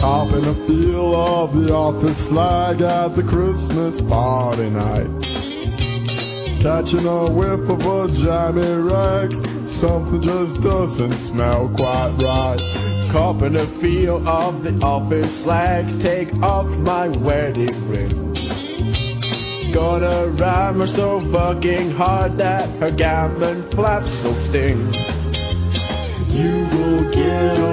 Copping a feel of the office slag at the Christmas party night. Catching a whiff of a jammy rag, something just doesn't smell quite right. Copping a feel of the office slag, take off my wedding ring. Gonna ram her so fucking hard that her gammon flaps will sting. You will get